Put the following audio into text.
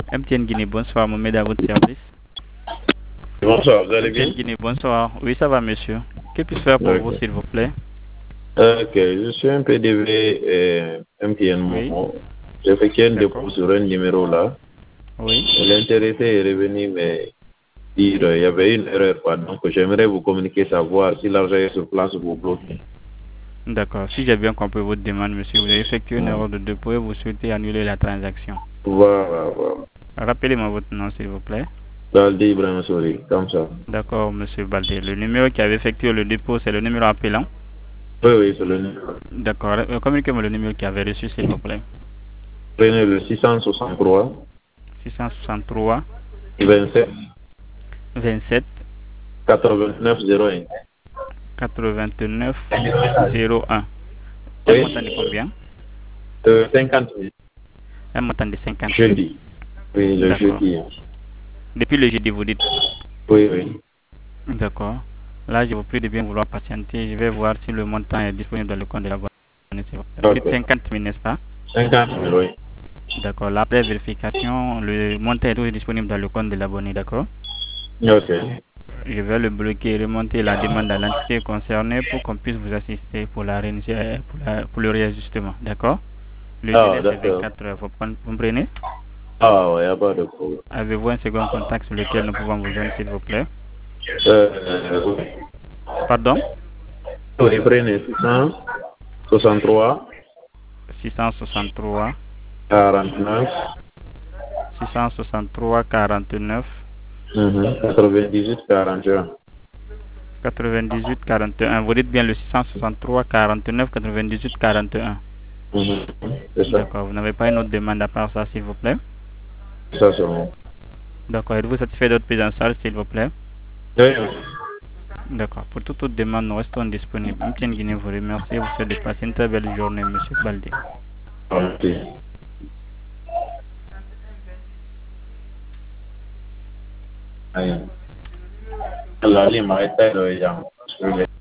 MTN Guinée, bonsoir, Mohamed à votre service. Bonsoir, vous allez bien? MTN Guinée, bonsoir. Oui, ça va, monsieur. Que puis-je faire pour vous, Ok. s'il vous plaît? Ok, je suis un PDV MTN Oui, Momo. J'ai effectué un d'accord. dépôt sur un numéro là. Oui, L'intéressé est revenu me dire il y avait une erreur. Quoi. Donc j'aimerais vous communiquer, savoir si l'argent est sur place ou vous bloquez. d'accord. Si j'ai bien compris votre demande, monsieur, vous avez effectué une Hmm. erreur de dépôt et vous souhaitez annuler la transaction. Voilà, voilà. Rappelez-moi votre nom, s'il vous plaît. Daldi Ibrahim Sori, comme ça. D'accord, monsieur Baldé. Le numéro qui avait effectué le dépôt, c'est le numéro appelant. Oui, oui, c'est le numéro. D'accord. Communiquez-moi le numéro qui avait reçu, s'il vous plaît. Prenez le 663 663 27 27 89 01. 89 01. Un Oui, montant de combien? 50 000. Un montant de 50 000. Jeudi. Oui, le D'accord. jeudi. Depuis le jeudi, vous dites. Oui, oui. D'accord. Là, je vous prie de bien vouloir patienter. Je vais voir si le montant est disponible dans le compte de l'abonné. Vous dites Ok. 50 000, n'est-ce pas? 50 000, oui. D'accord. Là, après vérification, le montant est toujours disponible dans le compte de l'abonné. D'accord. Ok. Je vais le bloquer et remonter la demande à l'entité concernée pour qu'on puisse vous assister pour, pour le réajustement. D'accord. Le Ah, délai, c'est d'accord. 24 heures. Vous comprenez? Ah, ouais, y a pas de problème. Avez-vous un second contact sur lequel nous pouvons vous joindre, s'il vous plaît? Oui. Pardon? Oui, prenez 663, 663 49, 663 49 98, 41. 98 41. Vous dites bien le 663 49 98 41. Mhm. C'est ça. D'accord. Vous n'avez pas une autre demande à part ça, s'il vous plaît? Ça, c'est bon. D'accord. Êtes-vous satisfait d'autres prises en charge, s'il vous plaît? Oui, oui. D'accord. Pour toute autre demande, nous restons disponibles. MTN Guinée vous remercie et vous souhaite de passer une très belle journée, monsieur Baldé. Ok. Allez. La lima, esta es lo que llamo.